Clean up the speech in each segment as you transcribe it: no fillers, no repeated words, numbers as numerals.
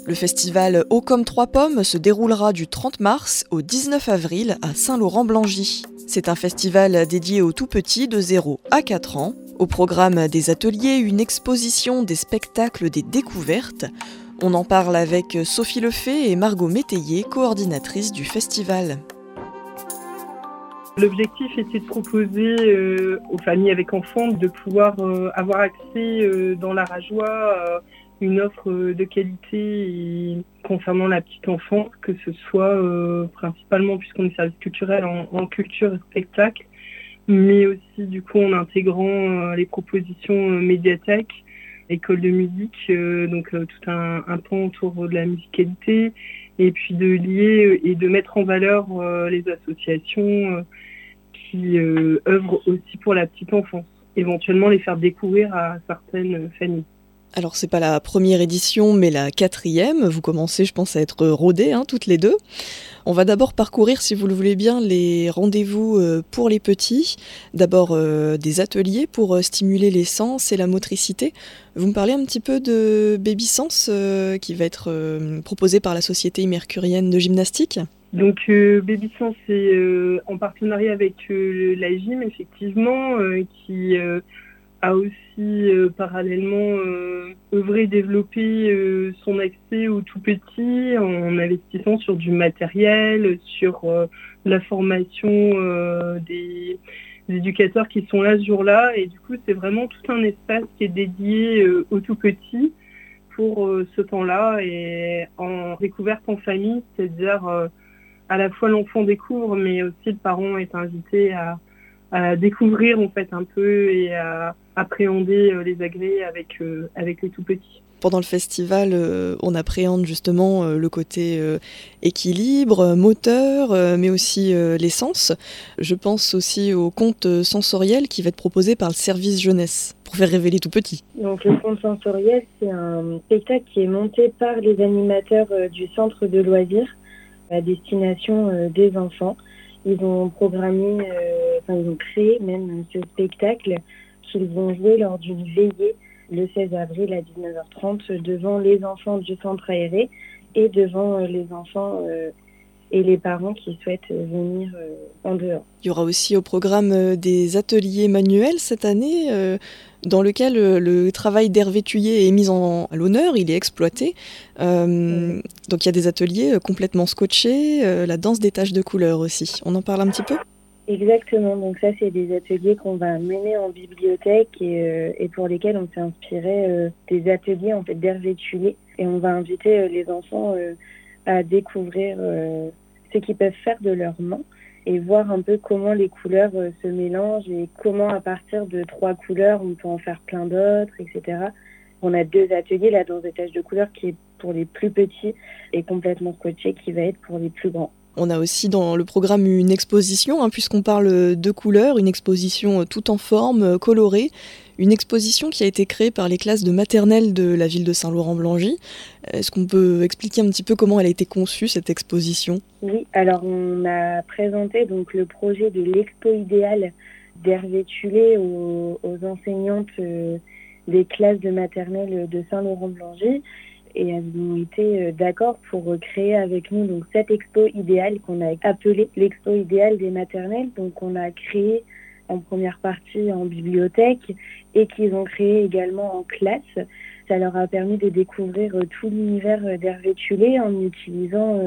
Le festival Haut comme trois pommes se déroulera du 30 mars au 19 avril à Saint-Laurent-Blangy. C'est un festival dédié aux tout-petits de 0 à 4 ans. Au programme des ateliers, une exposition, des spectacles, des découvertes. On en parle avec Sophie Lefay et Margot Métayer, coordinatrices du festival. L'objectif était de proposer aux familles avec enfants de pouvoir avoir accès dans la Rajoie à une offre de qualité concernant la petite enfance, que ce soit principalement, puisqu'on est service culturel, en culture et spectacle, mais aussi du coup en intégrant les propositions médiathèque, école de musique, donc tout un pan autour de la musicalité, et puis de lier et de mettre en valeur les associations qui œuvrent aussi pour la petite enfance, éventuellement les faire découvrir à certaines familles. Alors c'est pas la première édition mais la 4e, vous commencez je pense à être rodées toutes les deux. On va d'abord parcourir, si vous le voulez bien, les rendez-vous pour les petits. D'abord des ateliers pour stimuler les sens et la motricité. Vous me parlez un petit peu de Baby Sense qui va être proposé par la Société mercurienne de gymnastique. Donc Baby Sense c'est en partenariat avec la gym effectivement, qui a aussi parallèlement œuvré et développé son accès aux tout petits en investissant sur du matériel, sur la formation des éducateurs qui sont là ce jour-là. Et du coup, c'est vraiment tout un espace qui est dédié aux tout petits pour ce temps-là et en découverte en famille, c'est-à-dire à la fois l'enfant découvre, mais aussi le parent est invité à découvrir en fait un peu et à appréhender les agrès avec les tout petits. Pendant le festival, on appréhende justement le côté équilibre, moteur, mais aussi les sens. Je pense aussi au conte sensoriel qui va être proposé par le service jeunesse pour faire rêver les tout petits. Donc le conte sensoriel, c'est un spectacle qui est monté par les animateurs du centre de loisirs à destination des enfants. Ils ont programmé, ils ont créé même ce spectacle qu'ils vont jouer lors d'une veillée le 16 avril à 19h30 devant les enfants du centre aéré et devant les enfants et les parents qui souhaitent venir en dehors. Il y aura aussi au programme des ateliers manuels cette année, dans lequel le travail d'Hervé Thuillier est mis à l'honneur, il est exploité. Donc il y a des ateliers complètement scotchés, la danse des taches de couleurs aussi. On en parle un petit peu ? Exactement, donc ça c'est des ateliers qu'on va mener en bibliothèque et pour lesquels on s'est inspiré des ateliers en fait d'Hervé Thuillier, et on va inviter les enfants à découvrir ce qu'ils peuvent faire de leurs mains et voir un peu comment les couleurs se mélangent et comment à partir de 3 couleurs on peut en faire plein d'autres, etc. On a 2 ateliers, la danse des taches de couleurs qui est pour les plus petits et complètement scotché qui va être pour les plus grands. On a aussi dans le programme une exposition, puisqu'on parle de couleurs, une exposition tout en forme, colorée, une exposition qui a été créée par les classes de maternelle de la ville de Saint-Laurent-Blangy. Est-ce qu'on peut expliquer un petit peu comment elle a été conçue, cette exposition ? Oui, alors on a présenté donc le projet de l'expo idéale d'Hervé Thuillier aux enseignantes des classes de maternelle de Saint-Laurent-Blangy. Et elles ont été d'accord pour créer avec nous donc cette expo idéale qu'on a appelée l'expo idéale des maternelles. Donc on a créé en première partie en bibliothèque et qu'ils ont créé également en classe. Ça leur a permis de découvrir tout l'univers d'Hervé Thuillier en utilisant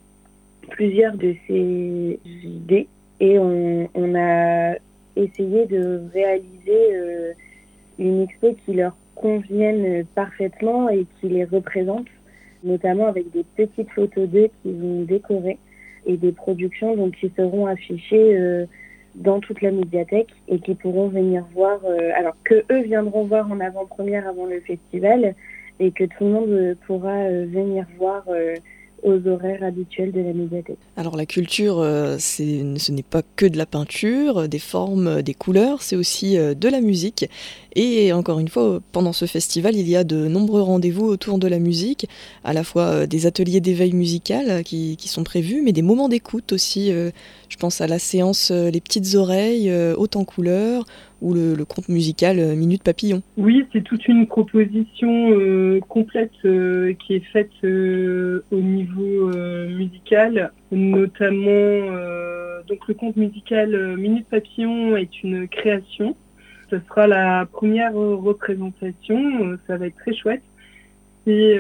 plusieurs de ses idées. Et on a essayé de réaliser une expo qui leur conviennent parfaitement et qui les représentent, notamment avec des petites photos d'eux qu'ils vont décorer et des productions donc, qui seront affichées dans toute la médiathèque et qui pourront venir voir, alors que eux viendront voir en avant-première avant le festival et que tout le monde pourra venir voir aux horaires habituels de la médiathèque. Alors la culture, ce n'est pas que de la peinture, des formes, des couleurs, c'est aussi de la musique. Et encore une fois, pendant ce festival, il y a de nombreux rendez-vous autour de la musique, à la fois des ateliers d'éveil musical qui sont prévus, mais des moments d'écoute aussi. Je pense à la séance Les Petites Oreilles, Haute en couleurs, ou le conte musical Minute Papillon. Oui, c'est toute une proposition complète qui est faite au niveau musical, notamment donc le conte musical Minute Papillon est une création. Ce sera la première représentation, ça va être très chouette. C'est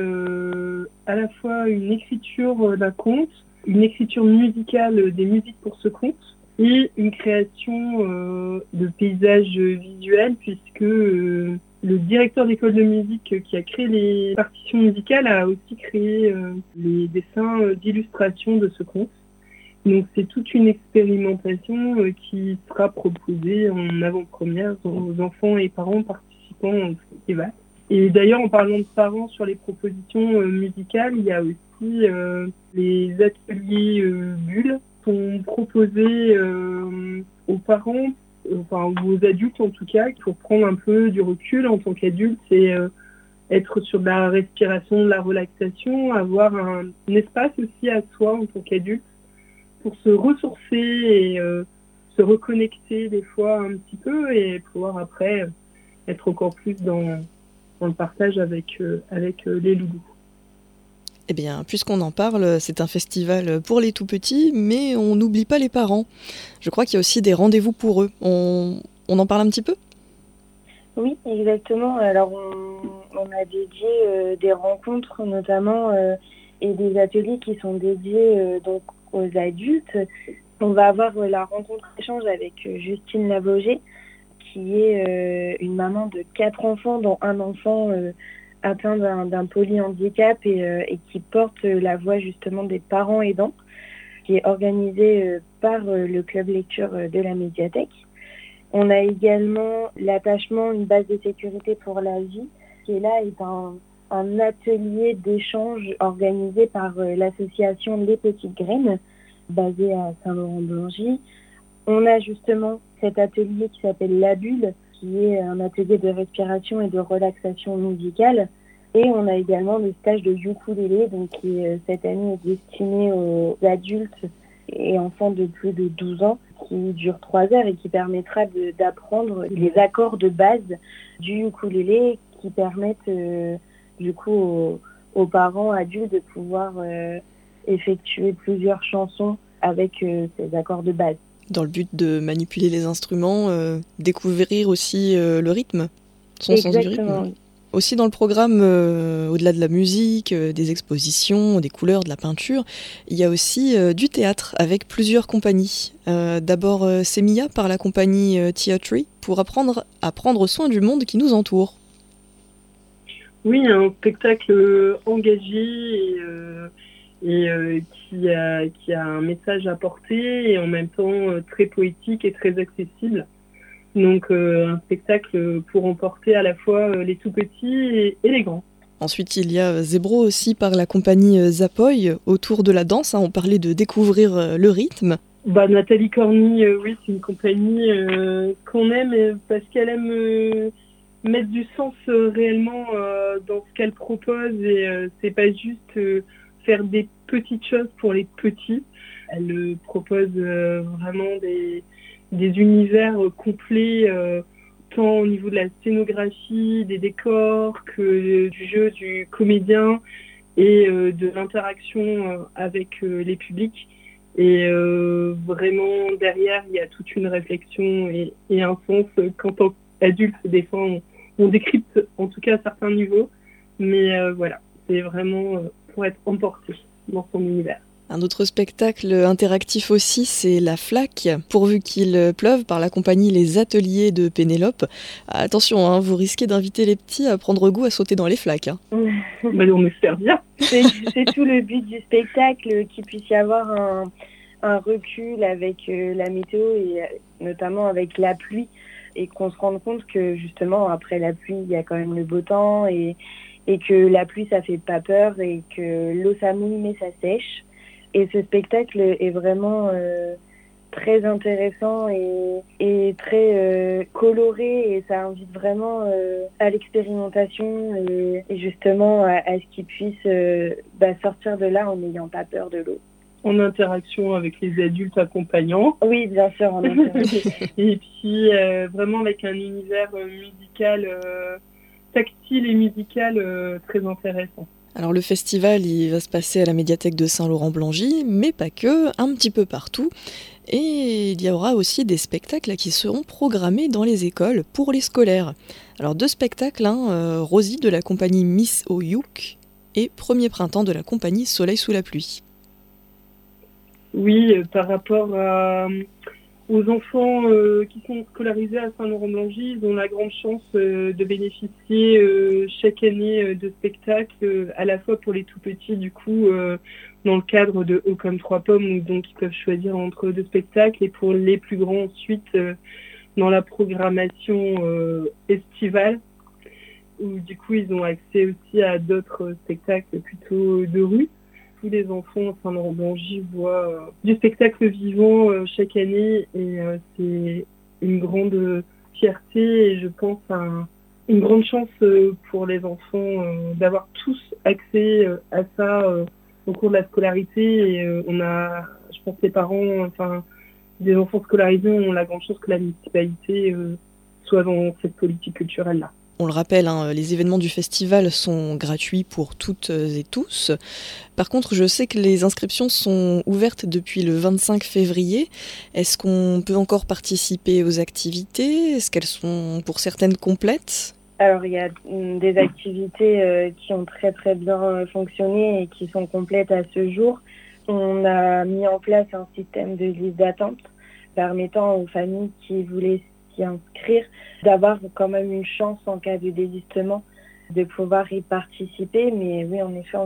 à la fois une écriture d'un conte, une écriture musicale des musiques pour ce conte, et une création de paysages visuels, puisque le directeur d'école de musique qui a créé les partitions musicales a aussi créé les dessins d'illustration de ce conte. Donc c'est toute une expérimentation qui sera proposée en avant-première aux enfants et parents participants au festival. Et d'ailleurs, en parlant de parents sur les propositions musicales, il y a aussi les ateliers bulles qui sont proposés aux parents, enfin aux adultes en tout cas, pour prendre un peu du recul en tant qu'adulte, c'est être sur de la respiration, de la relaxation, avoir un espace aussi à soi en tant qu'adulte pour se ressourcer et se reconnecter des fois un petit peu et pouvoir après être encore plus dans le partage avec les loulous. Eh bien, puisqu'on en parle, c'est un festival pour les tout-petits, mais on n'oublie pas les parents. Je crois qu'il y a aussi des rendez-vous pour eux. On en parle un petit peu ? Oui, exactement. Alors, on a dédié des rencontres notamment et des ateliers qui sont dédiés donc aux adultes. On va avoir la rencontre échange avec Justine Lavogé, qui est une maman de 4 enfants, dont un enfant atteint d'un polyhandicap et qui porte la voix justement des parents aidants, qui est organisée par le club lecture de la médiathèque. On a également l'attachement, une base de sécurité pour la vie, qui est là est un atelier d'échange organisé par l'association Les Petites Graines, basée à Saint-Laurent-de-Blangy. On a justement cet atelier qui s'appelle La Bulle, qui est un atelier de respiration et de relaxation musicale. Et on a également le stage de ukulélé, donc qui cette année est destiné aux adultes et enfants de plus de 12 ans, qui dure 3 heures et qui permettra d'apprendre les accords de base du ukulélé qui permettent du coup aux parents adultes de pouvoir effectuer plusieurs chansons avec ces accords de base. Dans le but de manipuler les instruments, découvrir aussi le rythme, son sens du rythme. Aussi dans le programme, au-delà de la musique, des expositions, des couleurs, de la peinture, il y a aussi du théâtre avec plusieurs compagnies. D'abord Semilla par la compagnie Theatry pour apprendre à prendre soin du monde qui nous entoure. Oui, un spectacle engagé et qui a un message à porter et en même temps très poétique et très accessible. Donc un spectacle pour emporter à la fois les tout-petits et les grands. Ensuite, il y a Zebro aussi par la compagnie Zapoy autour de la danse. On parlait de découvrir le rythme. Nathalie Corny, oui, c'est une compagnie qu'on aime parce qu'elle aime mettre du sens réellement dans ce qu'elle propose et c'est pas juste faire des petites choses pour les petits. Elle propose vraiment des univers complets, tant au niveau de la scénographie, des décors, que du jeu du comédien et de l'interaction avec les publics. Et vraiment, derrière, il y a toute une réflexion et un sens qu'en tant qu'adulte, des fois, on décrypte en tout cas à certains niveaux. Mais voilà, c'est vraiment pour être emporté dans son univers. Un autre spectacle interactif aussi, c'est La Flaque, pourvu qu'il pleuve, par la compagnie Les Ateliers de Pénélope. Attention, vous risquez d'inviter les petits à prendre goût à sauter dans les flaques. On espère bien. C'est tout le but du spectacle, qu'il puisse y avoir un recul avec la météo et notamment avec la pluie et qu'on se rende compte que justement après la pluie, il y a quand même le beau temps et que la pluie, ça fait pas peur et que l'eau, ça mouille mais ça sèche. Et ce spectacle est vraiment très intéressant et très coloré, et ça invite vraiment à l'expérimentation et justement à ce qu'ils puissent sortir de là en n'ayant pas peur de l'eau. En interaction avec les adultes accompagnants. Oui, bien sûr, en interaction. Et puis vraiment avec un univers musical, tactile et musical très intéressant. Alors le festival, il va se passer à la médiathèque de Saint-Laurent-Blangy, mais pas que, un petit peu partout. Et il y aura aussi des spectacles qui seront programmés dans les écoles pour les scolaires. Alors 2 spectacles, Rosie de la compagnie Miss Oyuk et Premier printemps de la compagnie Soleil sous la pluie. Oui, par rapport aux enfants qui sont scolarisés à Saint-Laurent-Blangy, ils ont la grande chance de bénéficier chaque année de spectacles, à la fois pour les tout petits, du coup, dans le cadre de Haut comme 3 pommes, où donc ils peuvent choisir entre 2 spectacles, et pour les plus grands ensuite dans la programmation estivale, où du coup ils ont accès aussi à d'autres spectacles plutôt de rue. Tous les enfants à Saint-Laurent-Blangy voient du spectacle vivant chaque année, et c'est une grande fierté et je pense une grande chance pour les enfants d'avoir tous accès à ça au cours de la scolarité. Et on a, je pense, les parents, des enfants scolarisés ont la grande chance que la municipalité soit dans cette politique culturelle-là. On le rappelle, les événements du festival sont gratuits pour toutes et tous. Par contre, je sais que les inscriptions sont ouvertes depuis le 25 février. Est-ce qu'on peut encore participer aux activités ? Est-ce qu'elles sont pour certaines complètes ? Alors, il y a des activités qui ont très très bien fonctionné et qui sont complètes à ce jour. On a mis en place un système de liste d'attente permettant aux familles qui voulaient s'y inscrire d'avoir quand même une chance en cas de désistement de pouvoir y participer. Mais oui, en effet,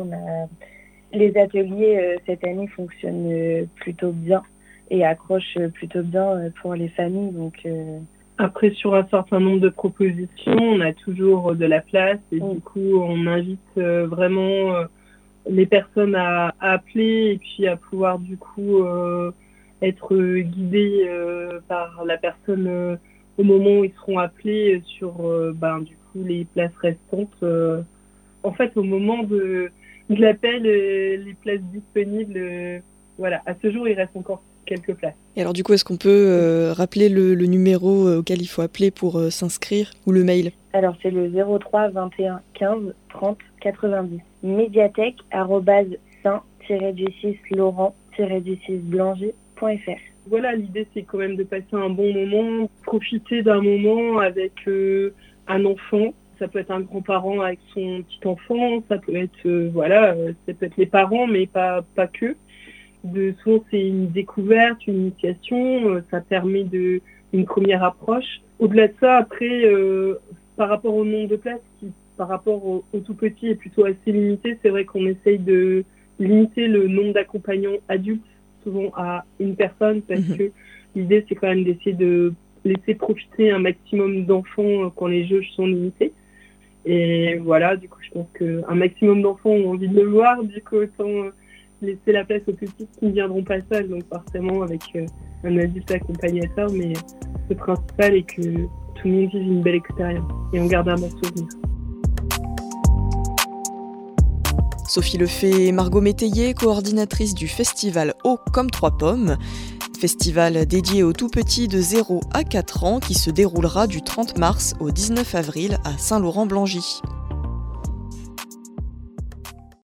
les ateliers cette année fonctionnent plutôt bien et accrochent plutôt bien pour les familles. Donc, Après, sur un certain nombre de propositions, on a toujours de la place et du coup, on invite vraiment les personnes à appeler et puis à pouvoir du coup être guidées par la personne au moment où ils seront appelés sur du coup les places restantes. En fait, au moment de l'appel, les places disponibles, voilà. À ce jour, il reste encore quelques places. Et alors du coup, est-ce qu'on peut rappeler le numéro auquel il faut appeler pour s'inscrire, ou le mail ? Alors c'est le 03 21 15 30 90. médiathèque@saint-laurent-blangy.fr. Voilà, l'idée c'est quand même de passer un bon moment, profiter d'un moment avec un enfant. Ça peut être un grand-parent avec son petit enfant, ça peut être ça peut être les parents, mais pas que. Souvent c'est une découverte, une initiation, ça permet une première approche. Au-delà de ça, après, par rapport au nombre de places, qui par rapport au tout petit est plutôt assez limité, c'est vrai qu'on essaye de limiter le nombre d'accompagnants adultes souvent à une personne, parce que l'idée c'est quand même d'essayer de laisser profiter un maximum d'enfants quand les jauges sont limitées. Et voilà, du coup je pense qu'un maximum d'enfants ont envie de le voir, du coup autant laisser la place aux petits qui ne viendront pas seuls, donc forcément avec un adulte accompagnateur, mais le principal est que tout le monde vive une belle expérience et on garde un bon souvenir. Sophie Lefay et Margot Métayer, coordinatrices du festival Haut comme 3 pommes, festival dédié aux tout-petits de 0 à 4 ans qui se déroulera du 30 mars au 19 avril à Saint-Laurent-Blangy.